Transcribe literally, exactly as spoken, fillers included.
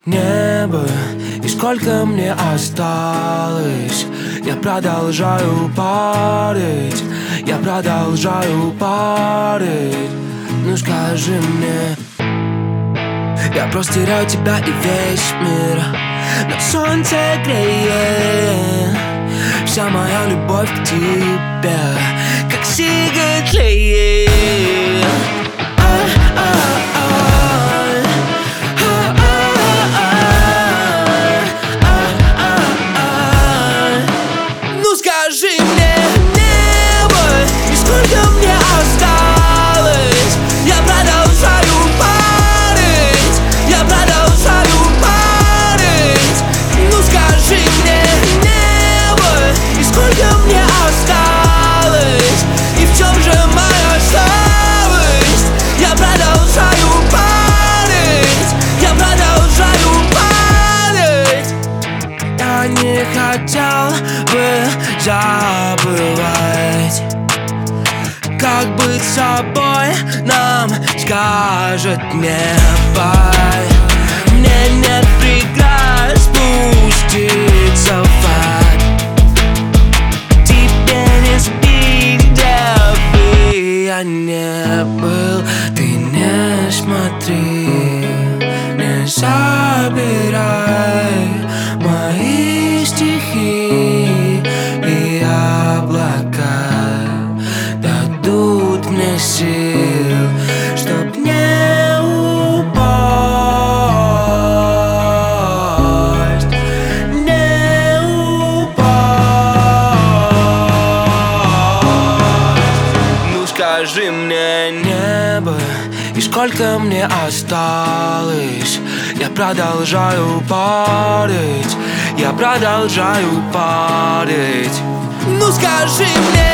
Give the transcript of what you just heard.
Небо, и сколько мне осталось? Я продолжаю парить, я продолжаю парить. Ну скажи мне, я просто теряю тебя и весь мир, но солнце греет. Вся моя любовь к тебе, как сигарет тлеет. Ну скажи мне, небо, и сколько мне осталось? Я продолжаю парить, я продолжаю парить. Ну скажи мне, небо, и сколько мне осталось? И в чем же моя слабость? Я продолжаю парить, я продолжаю парить. Я не хотел бы забывать, как быть собой нам скажет небо. Мне нет преград спуститься в ад. Тебе не сбить, где бы я не был. Ты не смотри, не забирай мои стихи, и облака дадут мне сил, чтоб не упасть, не упасть. Ну скажи мне, небо, и сколько мне осталось? Я продолжаю парить, я продолжаю парить. Ну скажи мне,